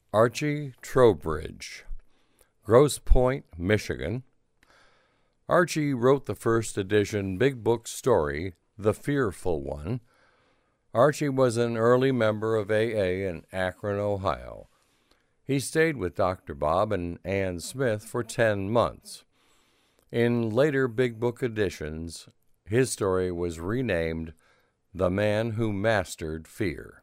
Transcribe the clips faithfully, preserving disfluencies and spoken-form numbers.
Archie Trowbridge, Grosse Pointe, Michigan. Archie wrote the first edition big book story, The Fearful One. Archie was an early member of A A in Akron, Ohio. He stayed with Doctor Bob and Ann Smith for ten months. In later big book editions, his story was renamed The Man Who Mastered Fear.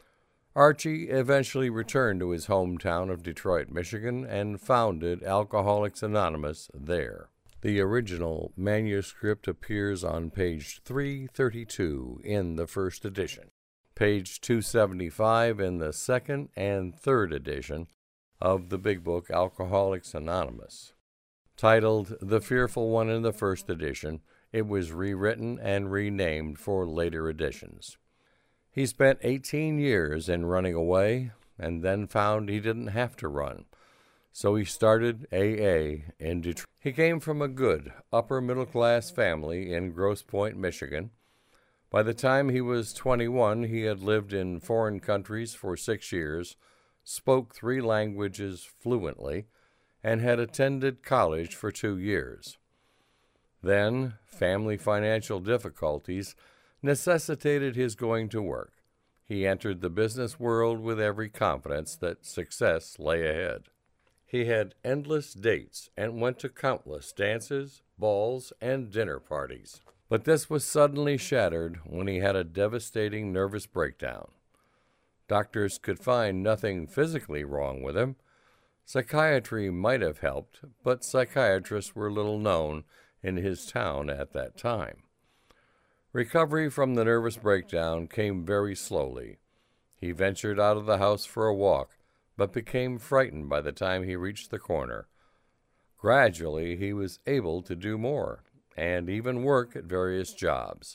Archie eventually returned to his hometown of Detroit, Michigan, and founded Alcoholics Anonymous there. The original manuscript appears on page three thirty-two in the first edition, page two seventy-five in the second and third edition of the big book Alcoholics Anonymous. Titled The Fearful One in the first edition, it was rewritten and renamed for later editions. He spent eighteen years in running away and then found he didn't have to run. So he started A A in Detroit. He came from a good, upper-middle-class family in Grosse Pointe, Michigan. By the time he was twenty-one, he had lived in foreign countries for six years, spoke three languages fluently, and had attended college for two years. Then, family financial difficulties necessitated his going to work. He entered the business world with every confidence that success lay ahead. He had endless dates and went to countless dances, balls, and dinner parties. But this was suddenly shattered when he had a devastating nervous breakdown. Doctors could find nothing physically wrong with him. Psychiatry might have helped, but psychiatrists were little known in his town at that time. Recovery from the nervous breakdown came very slowly. He ventured out of the house for a walk, but became frightened by the time he reached the corner. Gradually, he was able to do more, and even work at various jobs.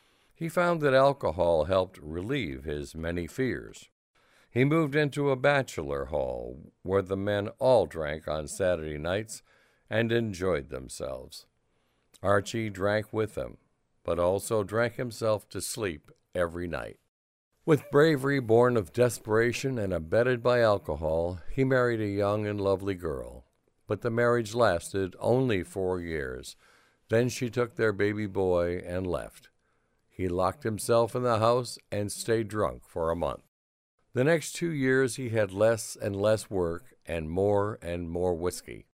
He found that alcohol helped relieve his many fears. He moved into a bachelor hall where the men all drank on Saturday nights and enjoyed themselves. Archie drank with them, but also drank himself to sleep every night. With bravery born of desperation and abetted by alcohol, he married a young and lovely girl. But the marriage lasted only four years. Then she took their baby boy and left. He locked himself in the house and stayed drunk for a month. The next two years he had less and less work and more and more whiskey.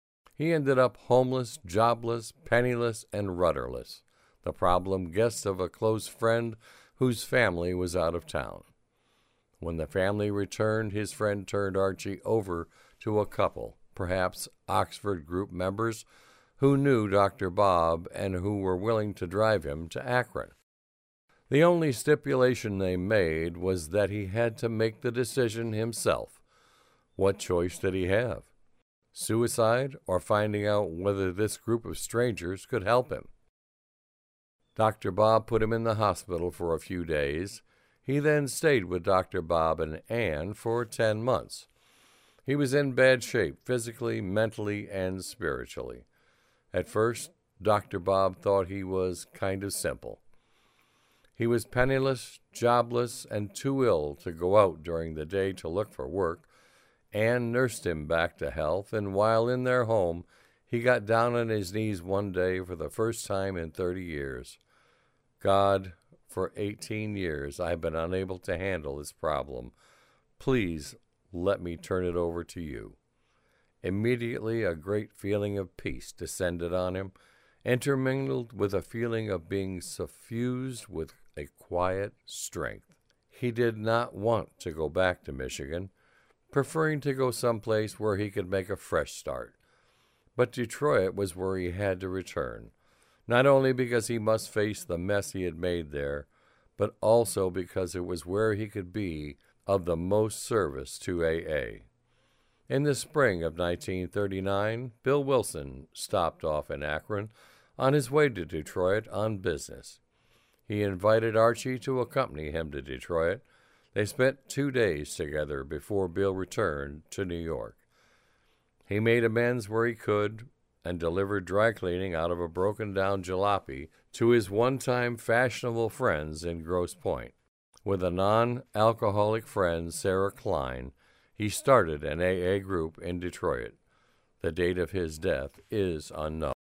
He ended up homeless, jobless, penniless, and rudderless, the problem guest of a close friend whose family was out of town. When the family returned, his friend turned Archie over to a couple, perhaps Oxford group members, who knew Doctor Bob and who were willing to drive him to Akron. The only stipulation they made was that he had to make the decision himself. What choice did he have? Suicide or finding out whether this group of strangers could help him? Doctor Bob put him in the hospital for a few days. He then stayed with Doctor Bob and Ann for ten months. He was in bad shape physically, mentally, and spiritually. At first, Doctor Bob thought he was kind of simple. He was penniless, jobless, and too ill to go out during the day to look for work. Ann nursed him back to health, and while in their home, he got down on his knees one day for the first time in thirty years. God, for eighteen years, I've been unable to handle this problem. Please let me turn it over to you. Immediately, a great feeling of peace descended on him, intermingled with a feeling of being suffused with a quiet strength. He did not want to go back to Michigan, preferring to go someplace where he could make a fresh start. But Detroit was where he had to return, not only because he must face the mess he had made there, but also because it was where he could be of the most service to A A. In the spring of nineteen thirty-nine, Bill Wilson stopped off in Akron on his way to Detroit on business. He invited Archie to accompany him to Detroit. They spent two days together before Bill returned to New York. He made amends where he could and delivered dry cleaning out of a broken-down jalopy to his one-time fashionable friends in Grosse Pointe. With a non-alcoholic friend, Sarah Klein, he He started an A A group in Detroit. The date of his death is unknown.